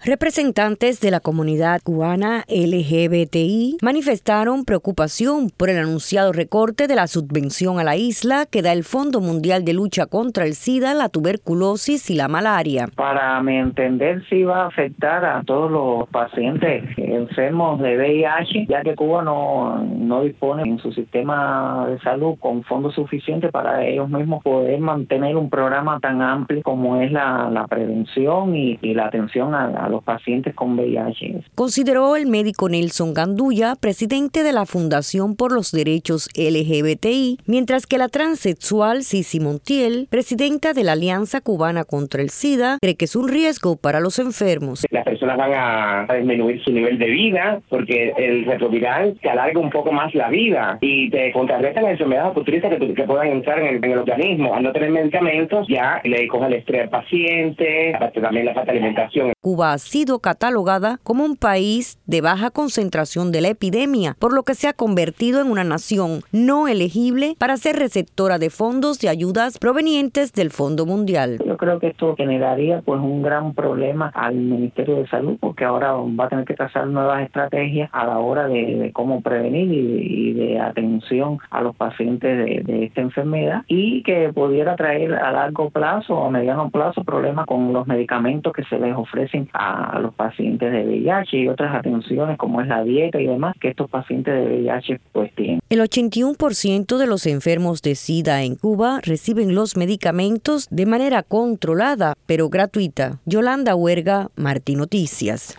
Representantes de la comunidad cubana LGBTI manifestaron preocupación por el anunciado recorte de la subvención a la isla que da el Fondo Mundial de Lucha contra el SIDA, la tuberculosis y la malaria. Para mi entender, sí va a afectar a todos los pacientes enfermos de VIH, ya que Cuba no dispone en su sistema de salud con fondos suficientes para ellos mismos poder mantener un programa tan amplio como es la prevención y la atención a los pacientes con VIH. Consideró el médico Nelson Gandulla, presidente de la Fundación por los Derechos LGBTI, mientras que la transexual Sisi Montiel, presidenta de la Alianza Cubana contra el SIDA, cree que es un riesgo para los enfermos. Las personas van a disminuir su nivel de vida porque el retroviral te alarga un poco más la vida y te contrarresta las enfermedades oportunistas que puedan entrar en el organismo. Al no tener medicamentos, ya le coge el estrés al paciente, aparte también la falta de alimentación. Cuba ha sido catalogada como un país de baja concentración de la epidemia, por lo que se ha convertido en una nación no elegible para ser receptora de fondos de ayudas provenientes del Fondo Mundial. Yo creo que esto generaría un gran problema al Ministerio de Salud, porque ahora va a tener que trazar nuevas estrategias a la hora de cómo prevenir y de atención a los pacientes de esta enfermedad, y que pudiera traer a largo plazo o a mediano plazo problemas con los medicamentos que se les ofrecen a los pacientes de VIH y otras atenciones como es la dieta y demás que estos pacientes de VIH tienen. El 81% de los enfermos de SIDA en Cuba reciben los medicamentos de manera controlada pero gratuita. Yolanda Huerga, Martí Noticias.